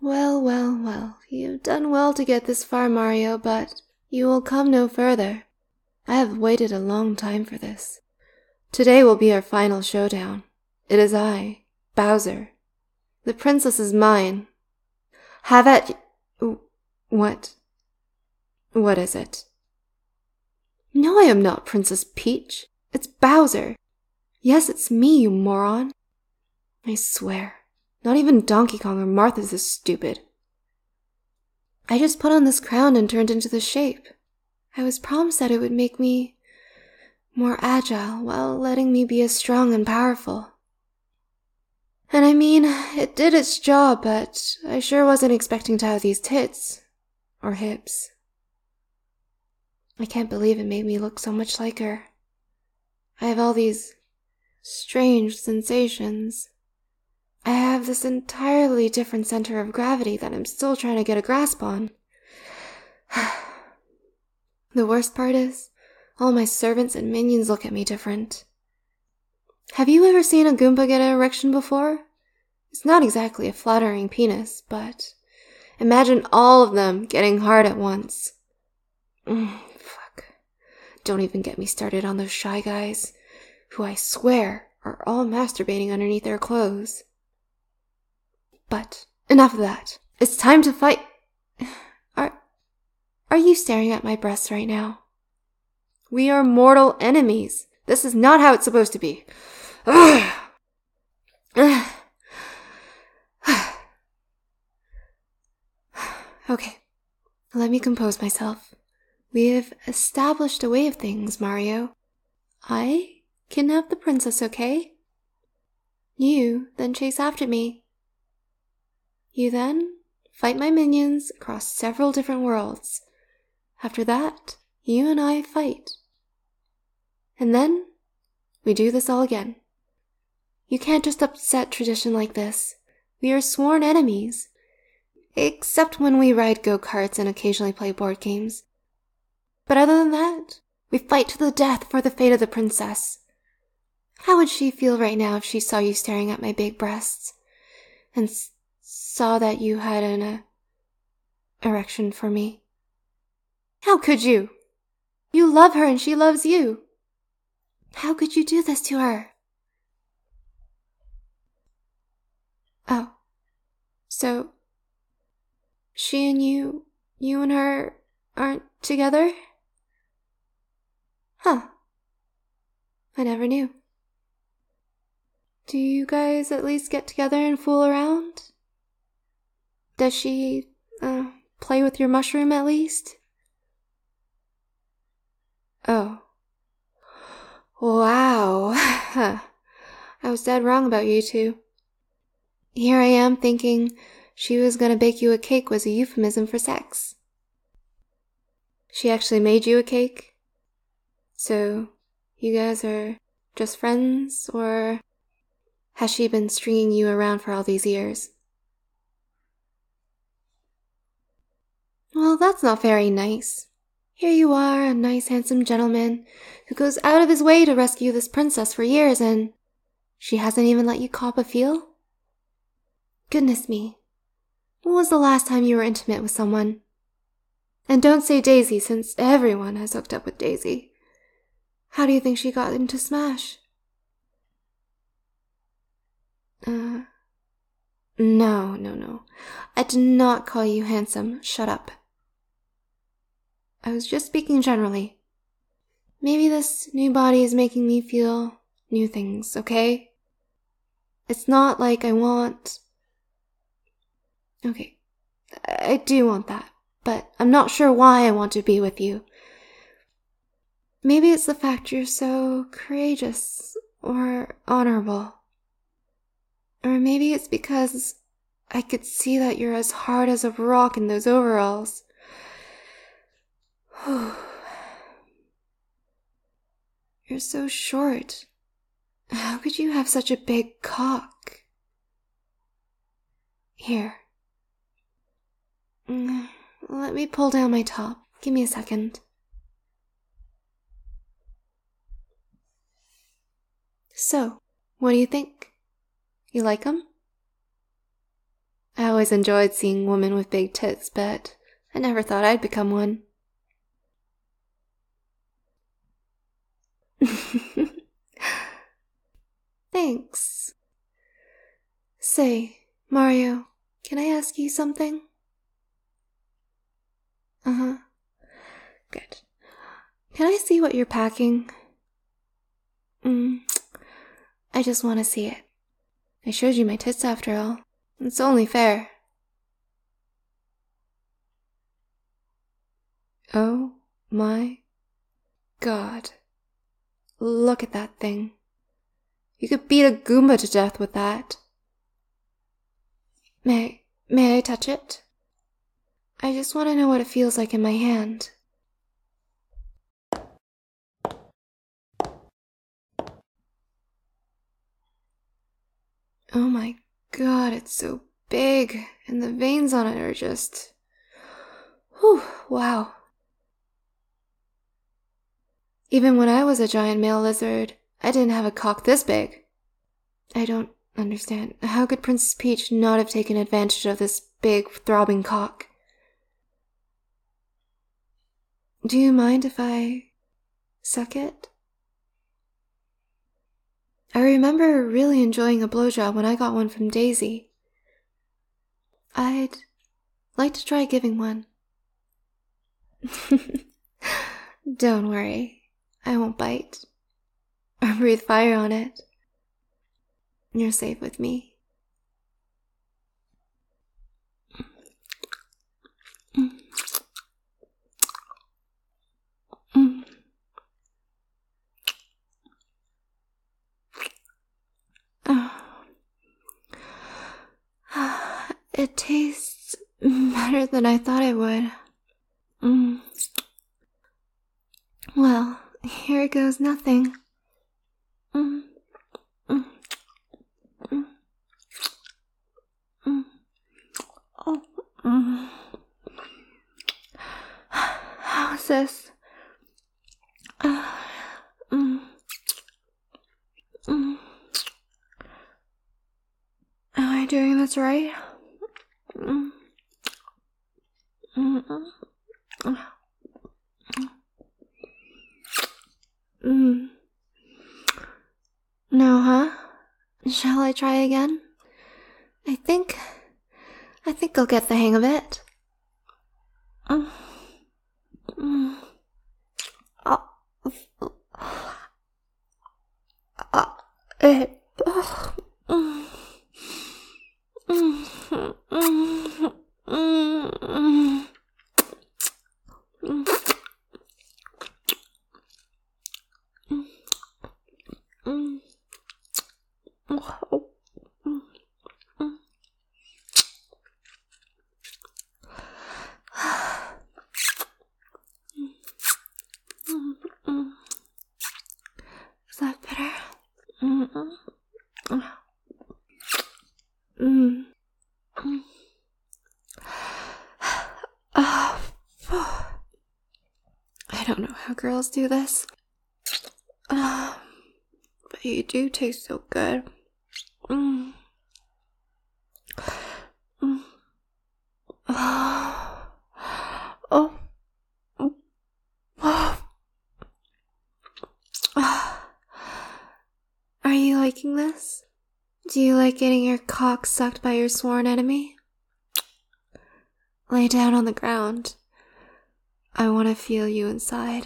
Well, you've done well to get this far, Mario, but you will come no further. I have waited a long time for this. Today will be our final showdown. It is I, Bowser. The princess is mine. Have at What? What is it? No, I am not Princess Peach. It's Bowser. Yes, it's me, you moron. I swear, not even Donkey Kong or Martha's this stupid. I just put on this crown and turned into this shape. I was promised that it would make me more agile while letting me be as strong and powerful. And I mean, it did its job, but I sure wasn't expecting to have these tits. Or hips. I can't believe it made me look so much like her. I have all these strange sensations. I have this entirely different center of gravity that I'm still trying to get a grasp on. The worst part is, all my servants and minions look at me different. Have you ever seen a Goomba get an erection before? It's not exactly a flattering penis, but imagine all of them getting hard at once. Fuck. Don't even get me started on those Shy Guys, who I swear are all masturbating underneath their clothes. But enough of that. It's time to fight. Are you staring at my breasts right now? We are mortal enemies. This is not how it's supposed to be. Okay, let me compose myself. We have established a way of things, Mario. I kidnap the princess, okay? You then chase after me. You then fight my minions across several different worlds. After that, you and I fight. And then, we do this all again. You can't just upset tradition like this. We are sworn enemies. Except when we ride go-karts and occasionally play board games. But other than that, we fight to the death for the fate of the princess. How would she feel right now if she saw you staring at my big breasts and saw that you had an erection for me? How could you? You love her and she loves you. How could you do this to her? Oh, so she and you and her aren't together? Huh. I never knew. Do you guys at least get together and fool around? Does she, play with your mushroom at least? Oh. Wow. I was dead wrong about you two. Here I am thinking she was gonna bake you a cake was a euphemism for sex. She actually made you a cake? So, you guys are just friends, or has she been stringing you around for all these years? Well, that's not very nice. Here you are, a nice handsome gentleman who goes out of his way to rescue this princess for years, and she hasn't even let you cop a feel? Goodness me. When was the last time you were intimate with someone? And don't say Daisy, since everyone has hooked up with Daisy. How do you think she got into Smash? No. I did not call you handsome. Shut up. I was just speaking generally. Maybe this new body is making me feel new things, okay? It's not like I want... Okay, I do want that, but I'm not sure why I want to be with you. Maybe it's the fact you're so courageous or honorable. Or maybe it's because I could see that you're as hard as a rock in those overalls. You're so short. How could you have such a big cock? Here. Let me pull down my top. Give me a second. So, what do you think? You like 'em? I always enjoyed seeing women with big tits, but I never thought I'd become one. Thanks. Say, Mario, can I ask you something? Uh-huh. Good. Can I see what you're packing? I just want to see it. I showed you my tits after all. It's only fair. Oh my God. Look at that thing. You could beat a Goomba to death with that. May I touch it? I just want to know what it feels like in my hand. Oh my God, it's so big, and the veins on it are just... Whew, wow. Even when I was a giant male lizard, I didn't have a cock this big. I don't understand. How could Princess Peach not have taken advantage of this big, throbbing cock? Do you mind if I suck it? I remember really enjoying a blowjob when I got one from Daisy. I'd like to try giving one. Don't worry, I won't bite or breathe fire on it. You're safe with me. It tastes better than I thought it would. Well, here goes nothing. How's this? Am I doing this right? No, huh? Shall I try again? I think I'll get the hang of it. Is that better? I don't know how girls do this. But you do taste so good. Are you liking this? Do you like getting your cock sucked by your sworn enemy? Lay down on the ground. I want to feel you inside.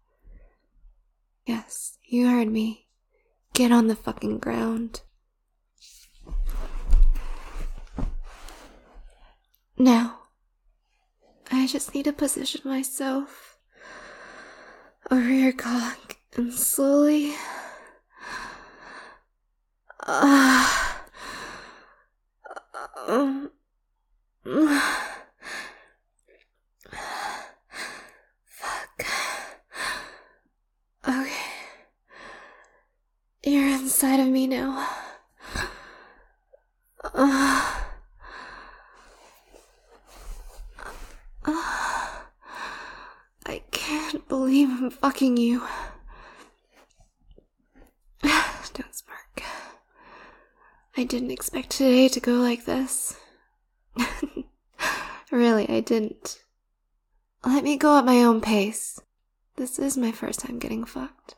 Yes, you heard me. Get on the fucking ground. Now, I just need to position myself over your cock and slowly... Fuck. Okay. You're inside of me now. I can't believe I'm fucking you. Don't smirk. I didn't expect today to go like this. Really, I didn't. Let me go at my own pace. This is my first time getting fucked.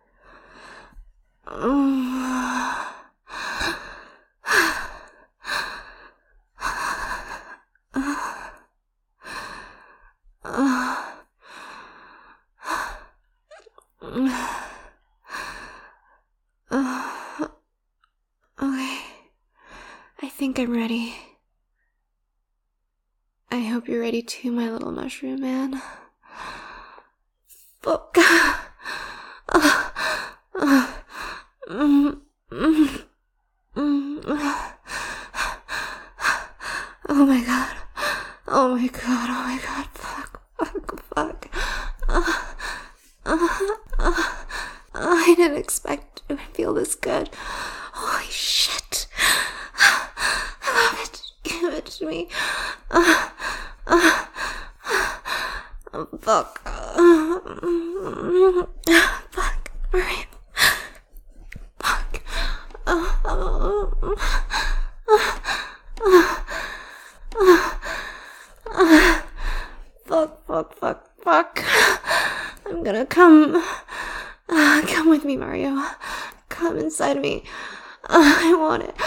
Okay, I think I'm ready. I hope you're ready too, my little mushroom man. Fuck. Oh my god. Oh my god. Oh my god. Fuck. I didn't expect to feel this good. Holy shit. I love it. Give it to me. Fuck. Fuck. Alright. Fuck. Fuck. I'm gonna come. Come with me, Mario. Come inside me. I want it.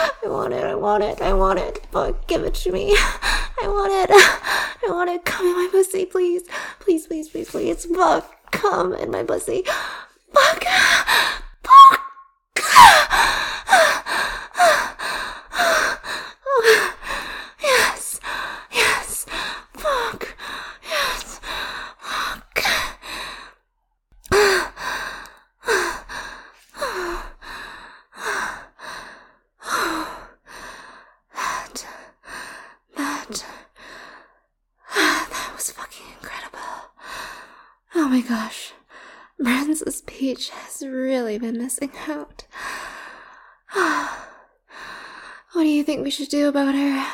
Fuck, give it to me. I want it. Come in my pussy, please. Please. Fuck, come in my pussy. Fuck. Yes. Fuck. Yes. Fuck. That was fucking incredible. Oh my gosh. Princess Peach has really been missing out. What do you think we should do about her?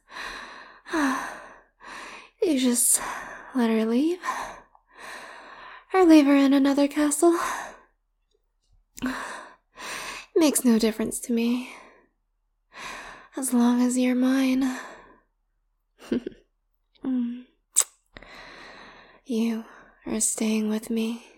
You just let her leave? Or leave her in another castle? Makes no difference to me. As long as you're mine. You are staying with me.